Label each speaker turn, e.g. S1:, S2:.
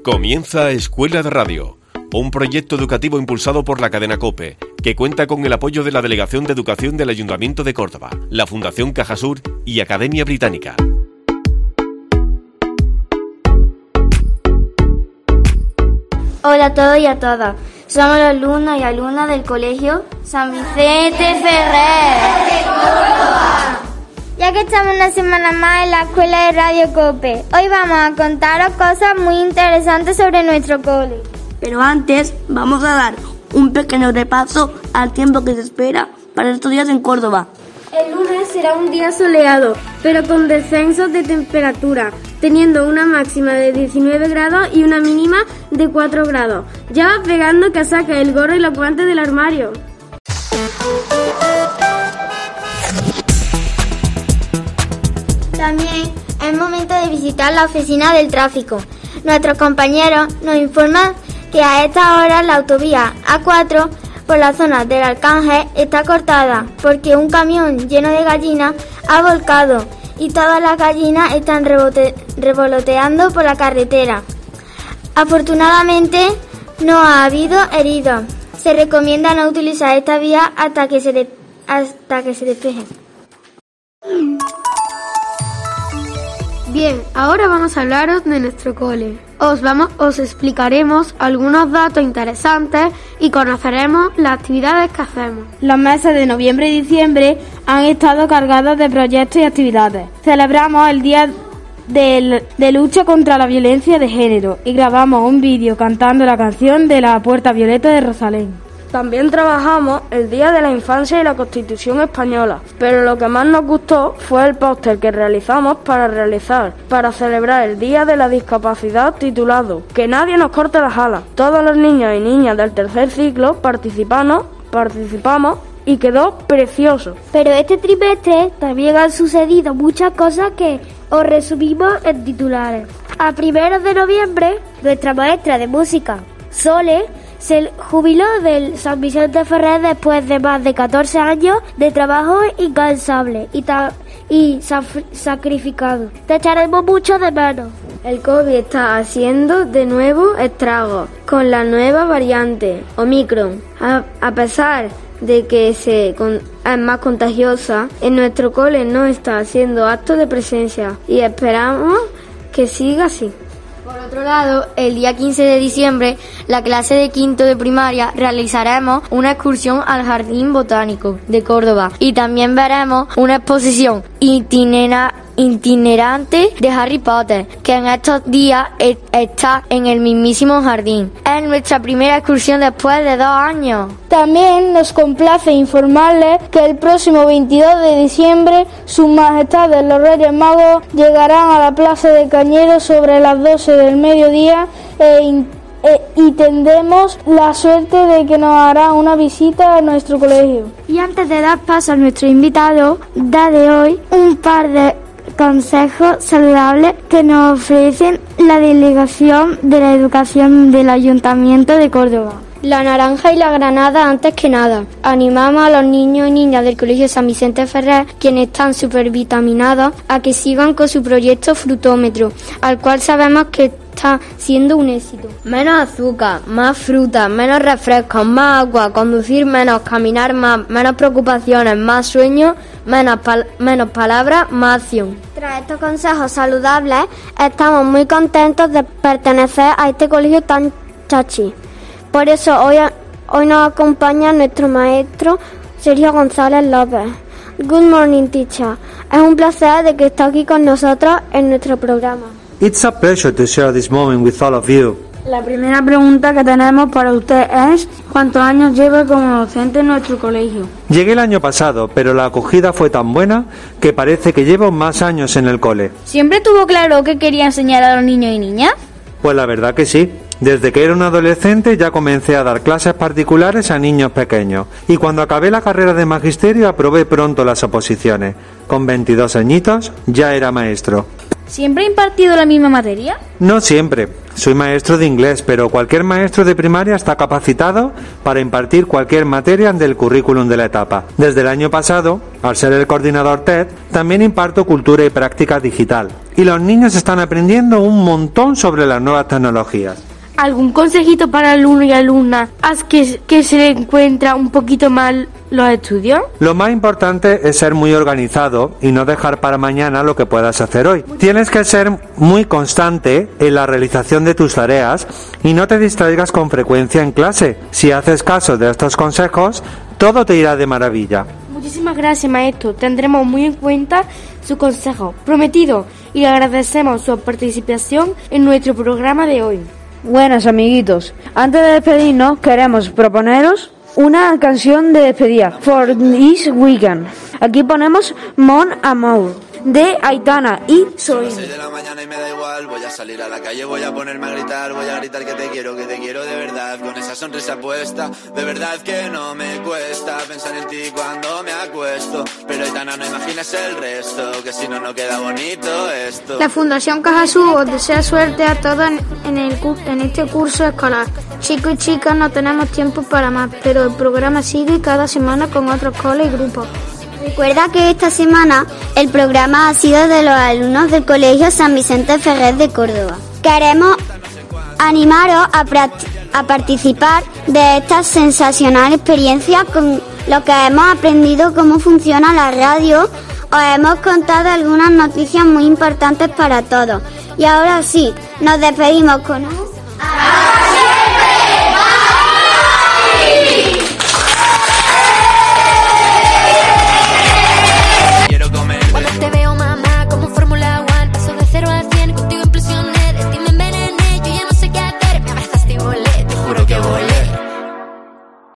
S1: Comienza Escuela de Radio, un proyecto educativo impulsado por la cadena COPE, que cuenta con el apoyo de la Delegación de Educación del Ayuntamiento de Córdoba, la Fundación Cajasur y Academia Británica.
S2: Hola a todos y a todas. Somos los alumnos y alumnas del Colegio San Vicente Ferrer de Córdoba. Ya que estamos una semana más en la Escuela de Radio COPE, hoy vamos a contaros cosas muy interesantes sobre nuestro cole.
S3: Pero antes vamos a dar un pequeño repaso al tiempo que se espera para estos días en Córdoba.
S4: El lunes será un día soleado, pero con descensos de temperatura, teniendo una máxima de 19 grados y una mínima de 4 grados. Ya vas pegando que saques el gorro y los guantes del armario.
S2: También es momento de visitar la oficina del tráfico. Nuestros compañeros nos informan que a esta hora la autovía A4 por la zona del Arcángel está cortada porque un camión lleno de gallinas ha volcado y todas las gallinas están revoloteando por la carretera. Afortunadamente no ha habido heridos. Se recomienda no utilizar esta vía hasta que se despeje.
S4: Bien, ahora vamos a hablaros de nuestro cole. Os explicaremos algunos datos interesantes y conoceremos las actividades que hacemos.
S5: Los meses de noviembre y diciembre han estado cargados de proyectos y actividades. Celebramos el Día de lucha contra la violencia de género y grabamos un vídeo cantando la canción de la Puerta Violeta de Rosalén.
S3: También trabajamos el Día de la Infancia y la Constitución Española, pero lo que más nos gustó fue el póster que realizamos para celebrar el Día de la Discapacidad titulado Que nadie nos corte las alas. Todos los niños y niñas del tercer ciclo participamos y quedó precioso.
S4: Pero este trimestre también han sucedido muchas cosas que os resumimos en titulares. A primeros de noviembre, nuestra maestra de música, Sole, se jubiló del San Vicente Ferrer después de más de 14 años de trabajo incansable y sacrificado. Te echaremos mucho de menos.
S6: El COVID está haciendo de nuevo estragos con la nueva variante Omicron. A pesar de que es más contagiosa, en nuestro cole no está haciendo actos de presencia y esperamos que siga así.
S2: Por otro lado, el día 15 de diciembre, la clase de quinto de primaria realizaremos una excursión al Jardín Botánico de Córdoba y también veremos una exposición itinerante de Harry Potter, que en estos días está en el mismísimo jardín. Es nuestra primera excursión después de 2 años.
S5: También nos complace informarles que el próximo 22 de diciembre sus majestades los Reyes Magos llegarán a la Plaza de Cañeros sobre las 12 del mediodía y tendremos la suerte de que nos hará una visita a nuestro colegio.
S4: Y antes de dar paso a nuestro invitado, da de hoy un par de consejos saludables que nos ofrecen la Delegación de la Educación del Ayuntamiento de Córdoba.
S2: La naranja y la granada antes que nada. Animamos a los niños y niñas del Colegio San Vicente Ferrer, quienes están supervitaminados, a que sigan con su proyecto Frutómetro, al cual sabemos que está siendo un éxito.
S6: Menos azúcar, más fruta, menos refrescos, más agua, conducir menos, caminar más, menos preocupaciones, más sueños, menos palabras, más acción.
S2: Tras estos consejos saludables, estamos muy contentos de pertenecer a este colegio tan chachi. Por eso hoy nos acompaña nuestro maestro Sergio González López. Good morning, teacher. Es un placer de que esté aquí con nosotros en nuestro programa.
S7: It's a pleasure to share this moment with all of you.
S5: La primera pregunta que tenemos para usted es ¿cuántos años lleva como docente en nuestro colegio?
S7: Llegué el año pasado, pero la acogida fue tan buena que parece que llevo más años en el cole.
S5: ¿Siempre tuvo claro que quería enseñar a los niños y niñas?
S7: Pues la verdad que sí. Desde que era un adolescente ya comencé a dar clases particulares a niños pequeños y cuando acabé la carrera de magisterio aprobé pronto las oposiciones. Con 22 añitos ya era maestro.
S5: ¿Siempre ha impartido la misma materia?
S7: No siempre. Soy maestro de inglés, pero cualquier maestro de primaria está capacitado para impartir cualquier materia del currículum de la etapa. Desde el año pasado, al ser el coordinador TED, también imparto cultura y práctica digital. y los niños están aprendiendo un montón sobre las nuevas tecnologías.
S4: ¿Algún consejito para alumnos y alumnas que se le encuentra un poquito mal los estudios?
S7: Lo más importante es ser muy organizado y no dejar para mañana lo que puedas hacer hoy. Tienes que ser muy constante en la realización de tus tareas y no te distraigas con frecuencia en clase. Si haces caso de estos consejos, todo te irá de maravilla.
S4: Muchísimas gracias, maestro. Tendremos muy en cuenta su consejo. Prometido. Y le agradecemos su participación en nuestro programa de hoy.
S3: Buenas, amiguitos. Antes de despedirnos, queremos proponeros una canción de despedida. For this weekend. Aquí ponemos Mon Amour de Aitana y Soin.
S8: 6 de la mañana y me da igual, voy a salir a la calle, voy a ponerme a gritar, voy a gritar que te quiero de verdad, con esa sonrisa puesta, de verdad que no me cuesta pensar en ti cuando me acuesto, pero Aitana, no imagines el resto, que si no, no queda bonito esto.
S2: La Fundación Caja Sur os desea suerte a todos en este curso escolar. Chicos y chicas, no tenemos tiempo para más, pero el programa sigue cada semana con otros coles y grupos.
S9: Recuerda que esta semana el programa ha sido de los alumnos del Colegio San Vicente Ferrer de Córdoba. Queremos animaros a participar de esta sensacional experiencia con lo que hemos aprendido cómo funciona la radio. Os hemos contado algunas noticias muy importantes para todos. Y ahora sí, nos despedimos con un